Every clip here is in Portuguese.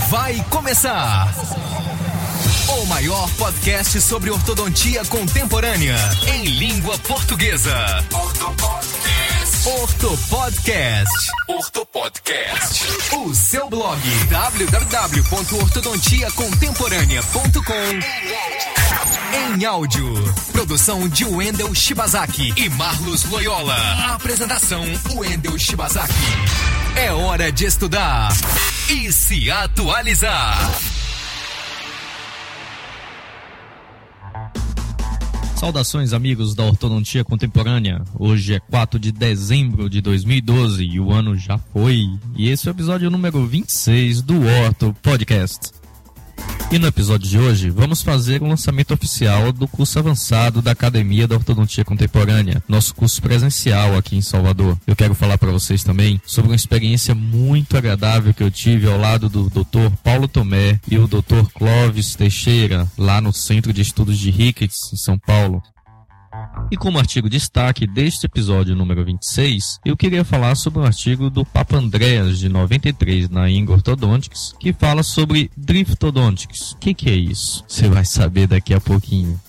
Vai começar o maior podcast sobre ortodontia contemporânea em língua portuguesa. Ortopodcast. O seu blog www.ortodontiacontemporânea.com em áudio. Produção de Wendel Shibazaki e Marlos Loyola. Apresentação Wendel Shibazaki. É hora de estudar e se atualizar. Saudações, amigos da Ortodontia Contemporânea. Hoje é 4 de dezembro de 2012 e o ano já foi. E esse é o episódio número 26 do Orto Podcast. E no episódio de hoje, vamos fazer o lançamento oficial do curso avançado da Academia da Ortodontia Contemporânea, nosso curso presencial aqui em Salvador. Eu quero falar para vocês também sobre uma experiência muito agradável que eu tive ao lado do Dr. Paulo Tomé e o Dr. Clóvis Teixeira, lá no Centro de Estudos de Ricketts, em São Paulo. E como artigo de destaque deste episódio número 26, eu queria falar sobre um artigo do Papa Andreas, de 93, na Ingo Orthodontics, que fala sobre Driftodontics. O que é isso? Você vai saber daqui a pouquinho.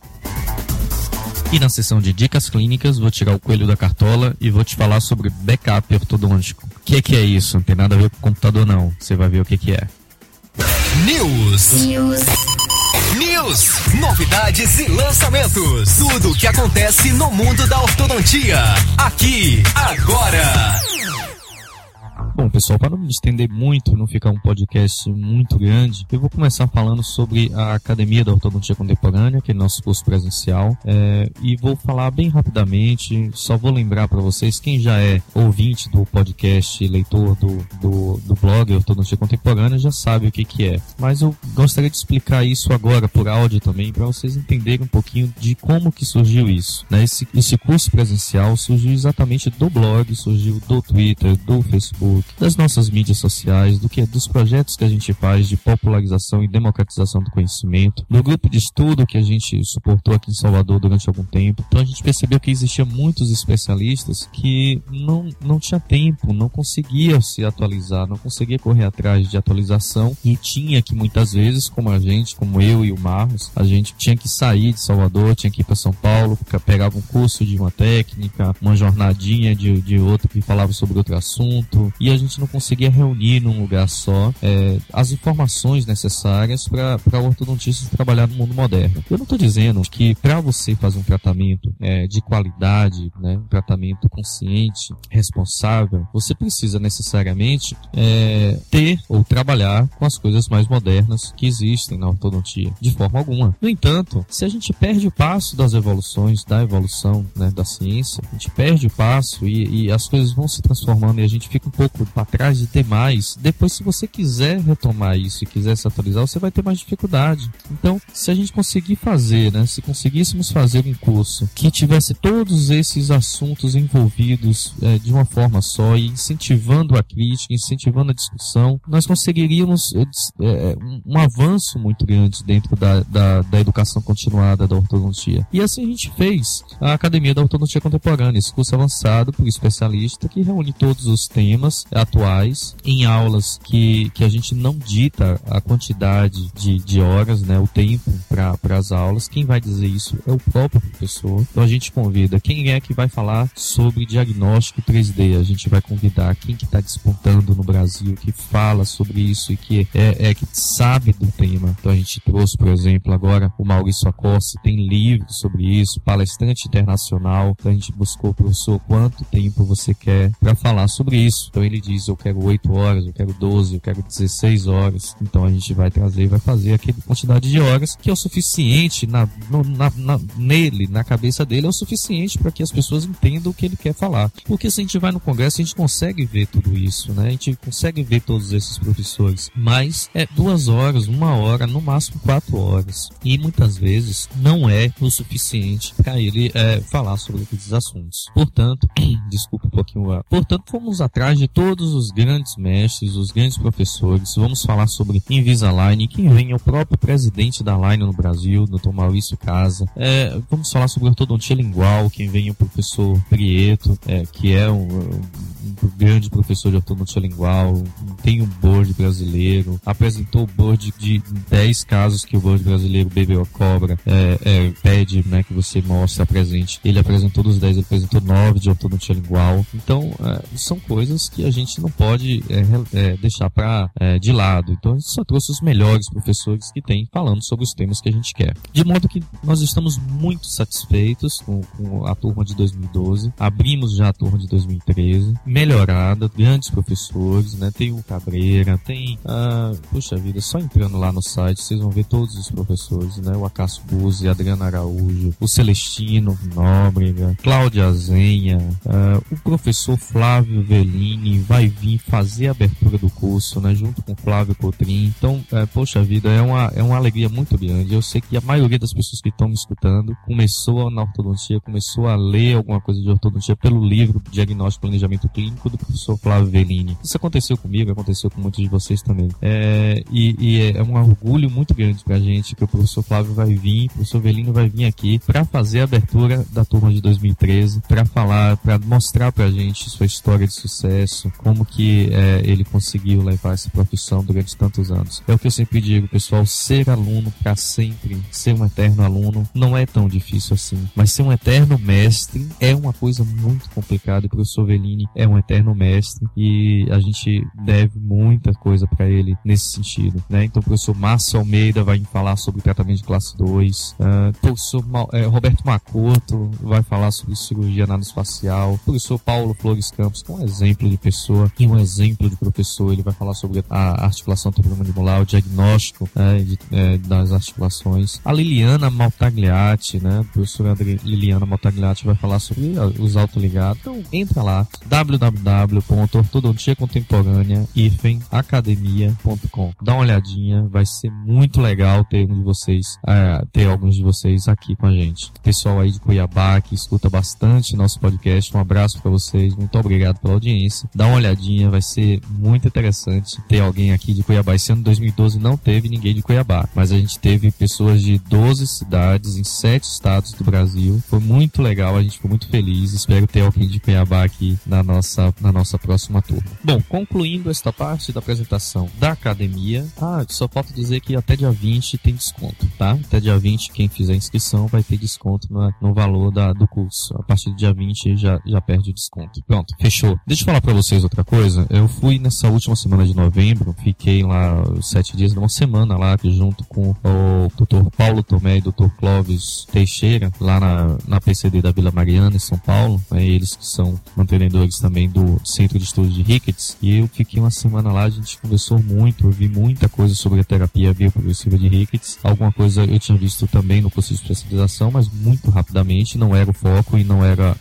E na sessão de dicas clínicas, vou tirar o coelho da cartola e vou te falar sobre backup ortodôntico. O que é isso? Não tem nada a ver com o computador não, você vai ver o que é. News, novidades e lançamentos. Tudo o que acontece no mundo da ortodontia. Aqui, agora. Bom, pessoal, para não me estender muito, não ficar um podcast muito grande, eu vou começar falando sobre a Academia da Ortodontia Contemporânea, que é nosso curso presencial, e vou falar bem rapidamente, só vou lembrar para vocês, quem já é ouvinte do podcast, leitor do blog Ortodontia Contemporânea, já sabe o que é. Mas eu gostaria de explicar isso agora por áudio também, para vocês entenderem um pouquinho de como que surgiu isso, né? Esse curso presencial surgiu exatamente do blog, surgiu do Twitter, do Facebook, das nossas mídias sociais, dos projetos que a gente faz de popularização e democratização do conhecimento, do grupo de estudo que a gente suportou aqui em Salvador durante algum tempo. Então a gente percebeu que existia muitos especialistas que não tinha tempo, não conseguia se atualizar, não conseguia correr atrás de atualização e tinha que muitas vezes, como eu e o Marlos, a gente tinha que sair de Salvador, tinha que ir para São Paulo, pegava um curso de uma técnica, uma jornadinha de outro que falava sobre outro assunto, e a gente não conseguia reunir num lugar só as informações necessárias para o ortodontista trabalhar no mundo moderno. Eu não estou dizendo que para você fazer um tratamento de qualidade, né, um tratamento consciente, responsável, você precisa necessariamente ter ou trabalhar com as coisas mais modernas que existem na ortodontia, de forma alguma. No entanto, se a gente perde o passo das evoluções, da evolução, né, da ciência, a gente perde o passo e as coisas vão se transformando e a gente fica um pouco para trás de ter mais. Depois, se você quiser retomar isso e quiser se atualizar, você vai ter mais dificuldade. Então, se a gente conseguir fazer, né, se conseguíssemos fazer um curso que tivesse todos esses assuntos envolvidos de uma forma só e incentivando a crítica, incentivando a discussão, nós conseguiríamos um avanço muito grande dentro da educação continuada da ortodontia. E assim a gente fez a Academia da Ortodontia Contemporânea, esse curso avançado por especialista que reúne todos os temas atuais em aulas que a gente não dita a quantidade de horas, né, o tempo para as aulas. Quem vai dizer isso é o próprio professor. Então a gente convida quem é que vai falar sobre diagnóstico 3D. A gente vai convidar quem que está despontando no Brasil, que fala sobre isso e que que sabe do tema. Então a gente trouxe, por exemplo, agora o Maurício Acossi, tem livros sobre isso, palestrante internacional. Então a gente buscou, professor, quanto tempo você quer para falar sobre isso. Então ele diz, eu quero 8 horas, eu quero 12, eu quero 16 horas. Então a gente vai trazer e vai fazer aquela quantidade de horas que é o suficiente nele, na cabeça dele, é o suficiente para que as pessoas entendam o que ele quer falar. Porque se a gente vai no congresso, a gente consegue ver tudo isso, né? A gente consegue ver todos esses professores. Mas 2 horas, 1 hora, no máximo 4 horas. E muitas vezes não é o suficiente para ele falar sobre esses assuntos. Portanto, desculpa um pouquinho. Portanto, fomos atrás de todos os grandes mestres, os grandes professores. Vamos falar sobre Invisalign, quem vem é o próprio presidente da Line no Brasil, Dr. Maurício Casa. Vamos falar sobre ortodontia lingual, quem vem é o professor Prieto, que é um médico, grande professor de ortodontia lingual, tem um board brasileiro, apresentou o board de 10 casos que o board brasileiro bebeu a cobra, pede, né, que você mostre, apresente. Ele apresentou dos 10, ele apresentou 9 de ortodontia lingual. Então, são coisas que a gente não pode deixar de lado. Então, a gente só trouxe os melhores professores que tem falando sobre os temas que a gente quer. De modo que nós estamos muito satisfeitos com a turma de 2012. Abrimos já a turma de 2013, melhorada, grandes professores, né? Tem o Cabreira, tem, puxa vida, só entrando lá no site, vocês vão ver todos os professores, né? O Acácio Buzzi, Adriano Araújo, o Celestino Nóbrega, Cláudia Azenha, o professor Flávio Velini vai vir fazer a abertura do curso, né? Junto com o Flávio Cotrim. Então, poxa vida, é uma alegria muito grande. Eu sei que a maioria das pessoas que estão me escutando começou na ortodontia, começou a ler alguma coisa de ortodontia pelo livro Diagnóstico e Planejamento Clínico do professor Flávio Velini. Isso aconteceu comigo, aconteceu com muitos de vocês também. E é um orgulho muito grande pra gente que o professor Flávio vai vir, o professor Velini vai vir aqui para fazer a abertura da turma de 2013, para falar, para mostrar pra gente sua história de sucesso, como que ele conseguiu levar essa profissão durante tantos anos. É o que eu sempre digo, pessoal, ser aluno pra sempre, ser um eterno aluno, não é tão difícil assim. Mas ser um eterno mestre é uma coisa muito complicada, e o professor Velini é um eterno mestre e a gente deve muita coisa para ele nesse sentido, né? Então o professor Márcio Almeida vai falar sobre tratamento de classe 2, o professor Roberto Macoto vai falar sobre cirurgia anastofacial, o professor Paulo Flores Campos, que é um exemplo de pessoa e um exemplo de professor, ele vai falar sobre a articulação temporomandibular, o diagnóstico das articulações. A Liliana Maltagliati, né? A professora Liliana Maltagliati vai falar sobre os autoligados. Então, entra lá, www.ortodontiacontemporânea-academia.com. Dá uma olhadinha, vai ser muito legal ter alguns de vocês aqui com a gente. Pessoal aí de Cuiabá que escuta bastante nosso podcast, um abraço para vocês, muito obrigado pela audiência. Dá uma olhadinha, vai ser muito interessante ter alguém aqui de Cuiabá. Esse ano 2012 não teve ninguém de Cuiabá, mas a gente teve pessoas de 12 cidades em 7 estados do Brasil. Foi muito legal, a gente ficou muito feliz. Espero ter alguém de Cuiabá aqui na nossa próxima turma. Bom, concluindo esta parte da apresentação da academia, só falta dizer que até dia 20 tem desconto, tá? Até dia 20, quem fizer inscrição vai ter desconto no valor do curso. A partir do dia 20 já perde o desconto. Pronto, fechou. Deixa eu falar pra vocês outra coisa. Eu fui nessa última semana de novembro, fiquei lá 7 dias, uma semana lá, junto com o Dr. Paulo Tomé e Dr. Clóvis Teixeira, lá na PCD da Vila Mariana, em São Paulo. Eles que são mantenedores também do Centro de Estudos de Ricketts. E eu fiquei uma semana lá, a gente conversou muito, eu vi muita coisa sobre a terapia bioprogressiva de Ricketts. Alguma coisa eu tinha visto também no curso de especialização, mas muito rapidamente, não era o foco e não era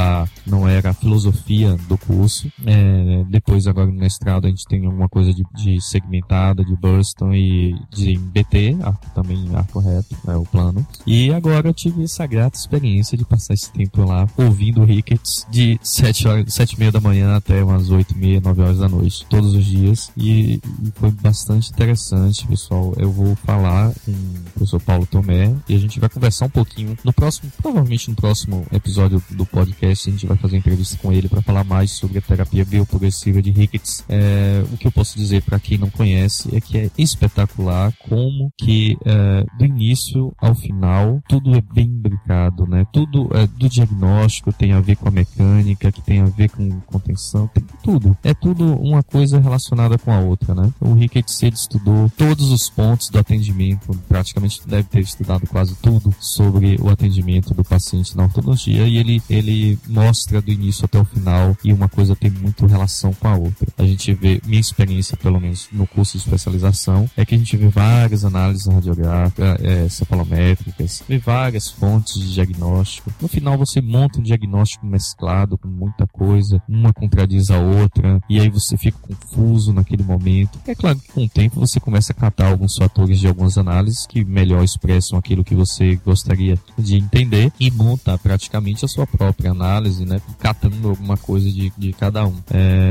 a filosofia do curso. Depois, agora no mestrado, a gente tem alguma coisa de segmentada, de Burston e de BT, também arco reto, o plano. E agora eu tive essa grata experiência de passar esse tempo lá ouvindo Ricketts de 7h30 da manhã até umas 8h30, 9 horas da noite, todos os dias, e foi bastante interessante, pessoal. Eu vou falar com o professor Paulo Tomé e a gente vai conversar um pouquinho provavelmente no próximo episódio do podcast, a gente vai fazer entrevista com ele para falar mais sobre a terapia bioprogressiva de Ricketts. O que eu posso dizer para quem não conhece é que é espetacular como que do início ao final tudo é bem brincado, né? Tudo do diagnóstico tem a ver com a mecânica, que tem a ver com contenção, tem tudo. É tudo uma coisa relacionada com a outra, né? O Ricketts, ele estudou todos os pontos do atendimento, praticamente deve ter estudado quase tudo sobre o atendimento do paciente na ortodontia, e ele mostra do início até o final, e uma coisa tem muito relação com a outra. A gente vê, minha experiência pelo menos no curso de especialização, é que a gente vê várias análises radiográficas, cefalométricas, vê várias fontes de diagnóstico. No final você monta um diagnóstico mesclado com muita coisa, uma contradiz a outra, e aí você fica confuso naquele momento. É claro que com o tempo você começa a catar alguns fatores de algumas análises que melhor expressam aquilo que você gostaria de entender e monta praticamente a sua própria análise, né? Catando alguma coisa de cada um.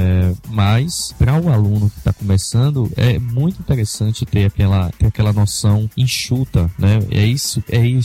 Mas para o aluno que está começando, é muito interessante ter aquela noção enxuta, né?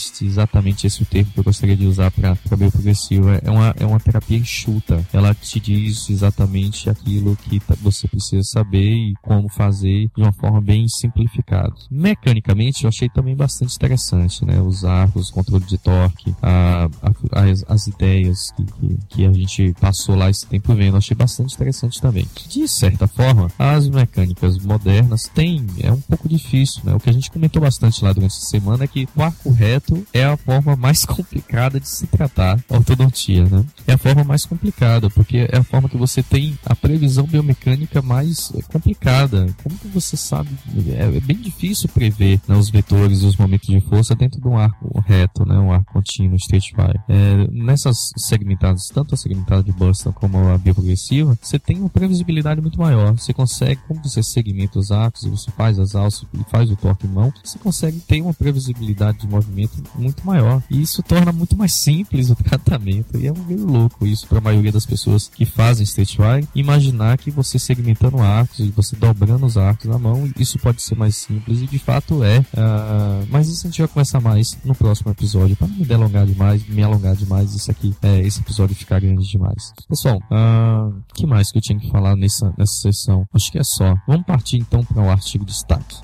Exatamente esse o termo que eu gostaria de usar para bioprogressiva. É uma terapia enxuta. Ela te diz exatamente aquilo que você precisa saber e como fazer de uma forma bem simplificada. Mecanicamente, eu achei também bastante interessante, né? Os arcos, o controle de torque, as ideias que a gente passou lá esse tempo vendo, eu achei bastante interessante também. De certa forma, as mecânicas modernas é um pouco difícil, né? O que a gente comentou bastante lá durante a semana é que o arco reto é a forma mais complicada de se tratar a ortodontia, né? É a forma mais complicada, porque é a forma que você tem a previsão biomecânica mais complicada. Como que você sabe? É bem difícil prever, né, os vetores e os momentos de força dentro de um arco reto, né? Um arco contínuo, straight fire. Nessas segmentadas, tanto a segmentada de Boston como a bioprogressiva, você tem uma previsibilidade muito maior. Você consegue, como você segmenta os arcos e você faz as alças e faz o torque em mão, você consegue ter uma previsibilidade de movimento muito maior. E isso torna muito mais simples o tratamento. E é meio louco isso para a maioria das pessoas que fazem straight fire, imaginar que você segmentando arcos e você dobrando os arcos na mão, isso pode ser mais simples, e de fato é. Mas isso a gente vai conversar mais no próximo episódio, para não me alongar demais, isso aqui, esse episódio ficar grande demais. Pessoal, que mais que eu tinha que falar nessa sessão? Acho que é só. Vamos partir então para o artigo de destaque.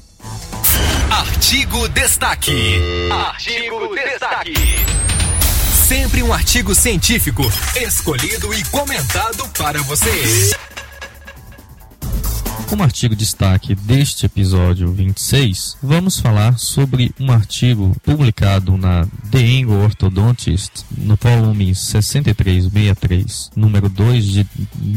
Artigo destaque. Artigo destaque. Sempre um artigo científico escolhido e comentado para você. Como artigo destaque deste episódio 26, vamos falar sobre um artigo publicado na The Angle Orthodontist, no volume 6363, número 2 de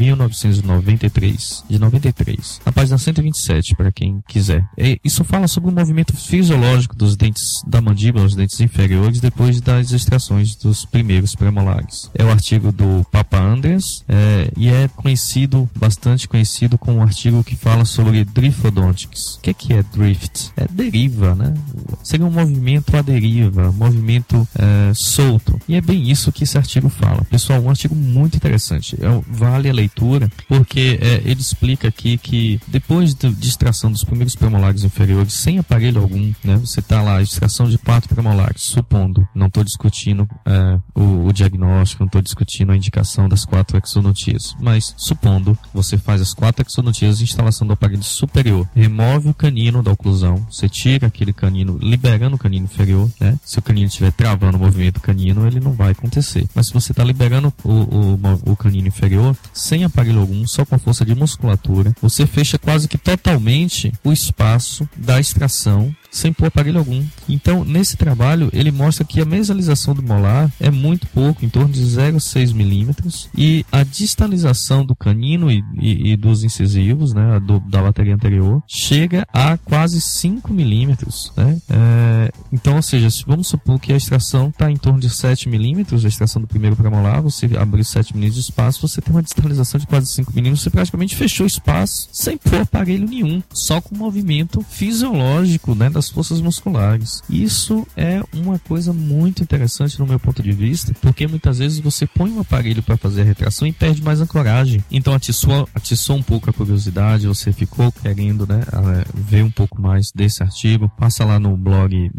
1993, na página 127, para quem quiser. Isso fala sobre o movimento fisiológico dos dentes da mandíbula, os dentes inferiores, depois das extrações dos primeiros premolares. É o artigo do Papa Andreas, e é bastante conhecido como um artigo que fala sobre Driftodontics. O que é drift? É deriva, né? Seria um movimento à deriva, movimento solto. E é bem isso que esse artigo fala. Pessoal, um artigo muito interessante. Vale a leitura, porque ele explica aqui que depois de extração dos primeiros premolares inferiores, sem aparelho algum, né? Você está lá, extração de 4 premolares, supondo, não estou discutindo o diagnóstico, não estou discutindo a indicação das 4 exodontias, mas supondo, você faz as 4 exodontias, instalação do aparelho superior, remove o canino da oclusão, você tira aquele canino, liberando o canino inferior, né? Se o canino estiver travando o movimento canino, ele não vai acontecer. Mas se você está liberando o canino inferior, sem aparelho algum, só com a força de musculatura, você fecha quase que totalmente o espaço da extração, sem pôr aparelho algum. Então, nesse trabalho, ele mostra que a mesalização do molar é muito pouco, em torno de 0,6 milímetros, e a distalização do canino e dos incisivos, né, da bateria anterior, chega a quase 5 milímetros, né? Então, ou seja, vamos supor que a extração está em torno de 7 milímetros, a extração do primeiro premolar, você abriu 7 milímetros de espaço, você tem uma distalização de quase 5 milímetros, você praticamente fechou o espaço sem pôr aparelho nenhum, só com movimento fisiológico, né, das forças musculares. Isso é uma coisa muito interessante no meu ponto de vista, porque muitas vezes você põe um aparelho para fazer a retração e perde mais ancoragem. Então atiçou um pouco a curiosidade, você ficou querendo, né, ver um pouco mais desse artigo, passa lá no blog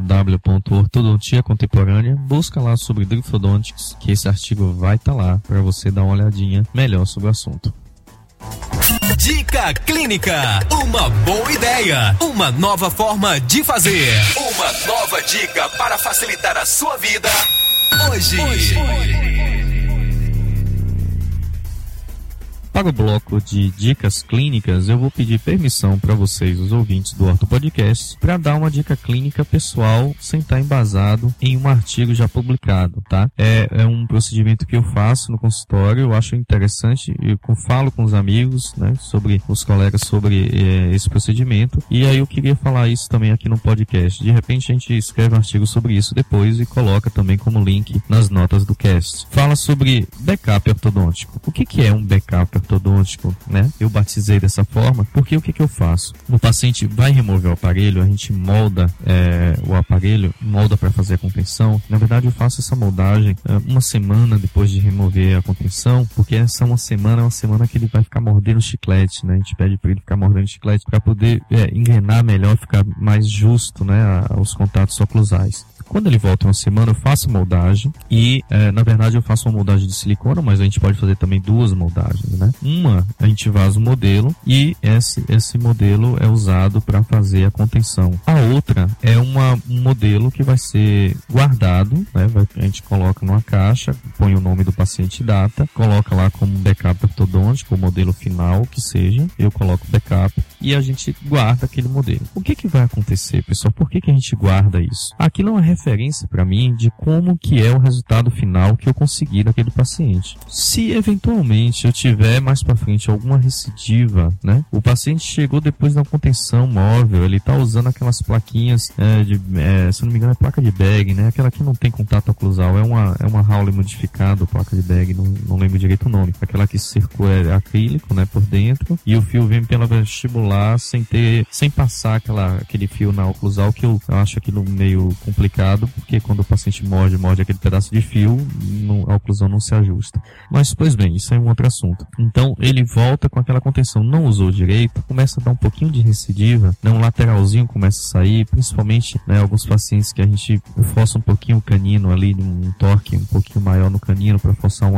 www.ortodontiacontemporânea, busca lá sobre Driftodontics, que esse artigo vai estar lá para você dar uma olhadinha melhor sobre o assunto. Dica clínica, uma boa ideia, uma nova forma de fazer, uma nova dica para facilitar a sua vida hoje. Para o bloco de dicas clínicas, eu vou pedir permissão para vocês, os ouvintes do Orto Podcast, para dar uma dica clínica pessoal sem estar embasado em um artigo já publicado, tá? É um procedimento que eu faço no consultório, eu acho interessante, eu falo com os amigos, né, os colegas sobre esse procedimento, e aí eu queria falar isso também aqui no podcast. De repente a gente escreve um artigo sobre isso depois e coloca também como link nas notas do cast. Fala sobre backup ortodôntico. O que é um backup ortodôntico, né? Eu batizei dessa forma porque o que eu faço? O paciente vai remover o aparelho, a gente molda o aparelho, molda para fazer a contenção. Na verdade, eu faço essa moldagem uma semana depois de remover a contenção, porque essa uma semana que ele vai ficar mordendo o chiclete, né? A gente pede para ele ficar mordendo o chiclete para poder engrenar melhor, ficar mais justo, né? Os contatos oclusais. Quando ele volta em uma semana, eu faço moldagem e, na verdade, eu faço uma moldagem de silicona, mas a gente pode fazer também duas moldagens, né? Uma, a gente vaza o modelo e esse modelo é usado para fazer a contenção. A outra é um modelo que vai ser guardado, né? A gente coloca numa caixa, põe o nome do paciente e data, coloca lá como um backup ortodôntico, o modelo final que seja, eu coloco backup e a gente guarda aquele modelo. O que vai acontecer, pessoal? Por que a gente guarda isso? Aquilo é uma referência para mim de como que é o resultado final que eu consegui daquele paciente. Se eventualmente eu tiver mais para frente alguma recidiva, né? O paciente chegou depois da contenção móvel, ele tá usando aquelas plaquinhas se não me engano é placa de bag, né? Aquela que não tem contato oclusal, é uma Hawley modificada, placa de bag, não lembro direito o nome. Aquela que cercou é acrílico, né, por dentro, e o fio vem pela vestibular sem passar aquele fio na oclusal, que eu acho aquilo meio complicado, porque quando o paciente morde aquele pedaço de fio, a oclusão não se ajusta. Mas, pois bem, isso é um outro assunto. Então, ele volta com aquela contenção, não usou direito, começa a dar um pouquinho de recidiva, né, um lateralzinho começa a sair, principalmente, né, alguns pacientes que a gente força um pouquinho o canino ali, um torque um pouquinho maior no canino para forçar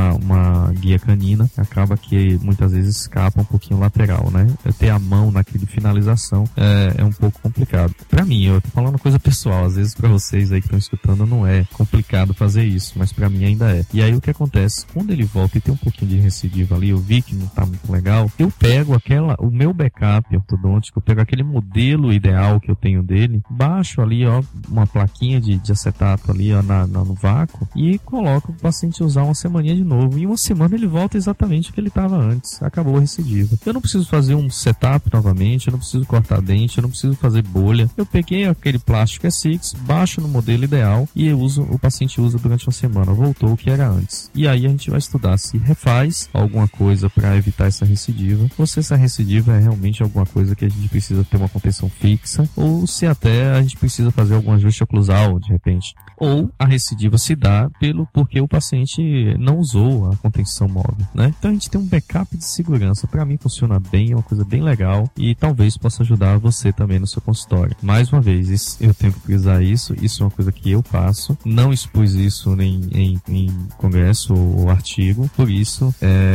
uma guia canina, acaba que muitas vezes escapa um pouquinho lateral, né? Ter a mão naquele finalização é um pouco complicado. Pra mim, eu tô falando coisa pessoal, às vezes pra vocês aí que estão escutando não é complicado fazer isso, mas pra mim ainda é. E aí o que acontece? Quando ele volta e tem um pouquinho de recidiva ali, eu vi que não tá muito legal, eu pego o meu backup ortodôntico, eu pego aquele modelo ideal que eu tenho dele, baixo ali, ó, uma plaquinha de acetato ali, ó, no vácuo e coloco o paciente usar uma semaninha de novo. E uma semana ele volta exatamente o que ele estava antes. Acabou a recidiva. Eu não preciso fazer um setup novamente, eu não preciso cortar dente, eu não preciso fazer bolha. Eu peguei aquele plástico E6, baixo no modelo ideal e o paciente usa durante uma semana. Voltou o que era antes. E aí a gente vai estudar se refaz alguma coisa para evitar essa recidiva, ou se essa recidiva é realmente alguma coisa que a gente precisa ter uma contenção fixa, ou se até a gente precisa fazer algum ajuste oclusal de repente. Ou a recidiva se dá porque o paciente não usou a contenção móvel, né? Então a gente tem um backup de segurança. Para mim funciona bem, é uma coisa bem legal e talvez possa ajudar você também no seu consultório. Mais uma vez, eu tenho que frisar isso é uma coisa que eu faço, não expus isso em congresso ou artigo, por isso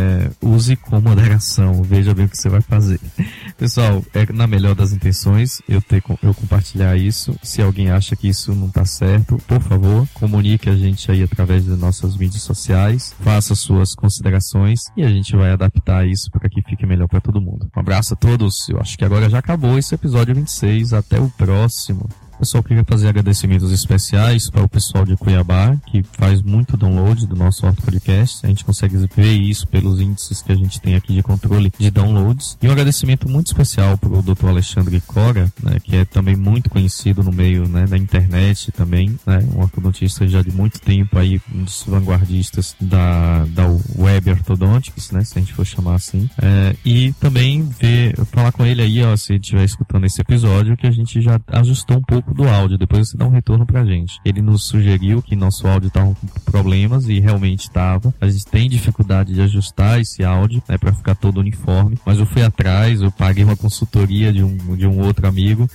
use com moderação, veja bem o que você vai fazer. Pessoal, na melhor das intenções eu compartilhar isso. Se alguém acha que isso não tá certo, por favor, comunique a gente aí através das nossas mídias sociais, faça suas considerações e a gente vai adaptar isso para que fique melhor para todo mundo. Um abraço a todos, eu acho que agora já acabou esse episódio 26, até o próximo. Pessoal, queria fazer agradecimentos especiais para o pessoal de Cuiabá, que faz muito download do nosso Orto Podcast. A gente consegue ver isso pelos índices que a gente tem aqui de controle de downloads. E um agradecimento muito especial para o Dr. Alexandre Cora, né, que é também muito conhecido no meio, né, da internet também, né, um ortodontista já de muito tempo aí, um dos vanguardistas da Web Orthodontics, né, se a gente for chamar assim. E também falar com ele aí, ó, se ele estiver escutando esse episódio, que a gente já ajustou um pouco do áudio, depois você dá um retorno pra gente. Ele nos sugeriu que nosso áudio tava com problemas e realmente tava. A gente tem dificuldade de ajustar esse áudio, né, pra ficar todo uniforme, mas eu fui atrás, eu paguei uma consultoria de um outro amigo,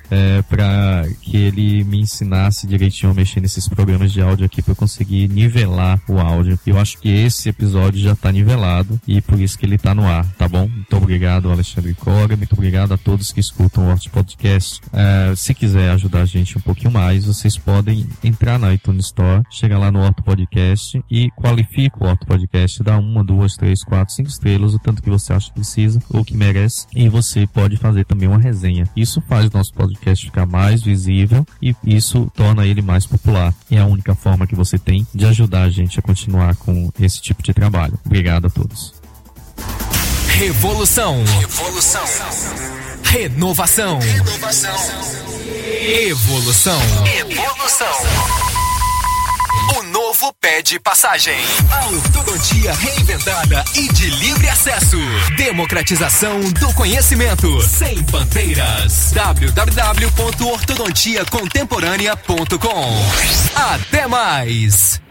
pra que ele me ensinasse direitinho a mexer nesses programas de áudio aqui pra eu conseguir nivelar o áudio. Eu acho que esse episódio já tá nivelado e por isso que ele tá no ar, tá bom? Muito obrigado, Alexandre Cora, muito obrigado a todos que escutam o Orto Podcast. Se quiser ajudar a gente um pouquinho mais, vocês podem entrar na iTunes Store, chegar lá no Orto Podcast e qualifica o Orto Podcast, dá 1, 2, 3, 4, 5 estrelas, o tanto que você acha que precisa ou que merece, e você pode fazer também uma resenha. Isso faz o nosso podcast ficar mais visível e isso torna ele mais popular. É a única forma que você tem de ajudar a gente a continuar com esse tipo de trabalho. Obrigado a todos. Revolução. Renovação. Evolução. O novo pede passagem. A ortodontia reinventada e de livre acesso. Democratização do conhecimento. Sem fronteiras. www.ortodontiacontemporânea.com. Até mais.